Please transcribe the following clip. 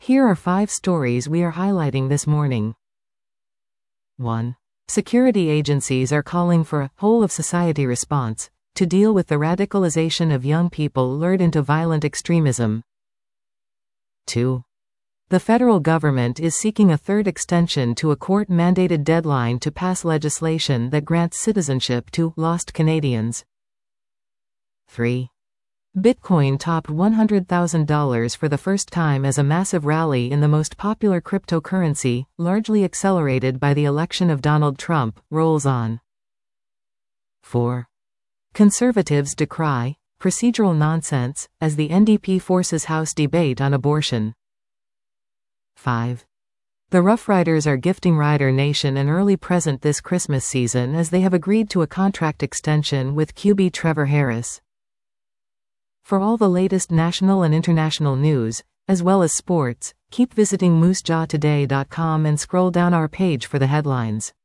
Here are 5 stories we are highlighting this morning. 1. Security agencies are calling for a whole-of-society response to deal with the radicalization of young people lured into violent extremism. 2. The federal government is seeking a third extension to a court-mandated deadline to pass legislation that grants citizenship to lost Canadians. 3. Bitcoin topped $100,000 for the first time as a massive rally in the most popular cryptocurrency, largely accelerated by the election of Donald Trump, rolls on. 4. Conservatives decry procedural nonsense as the NDP forces House debate on abortion. 5. The Rough Riders are gifting Rider Nation an early present this Christmas season as they have agreed to a contract extension with QB Trevor Harris. For all the latest national and international news, as well as sports, keep visiting moosejawtoday.com and scroll down our page for the headlines.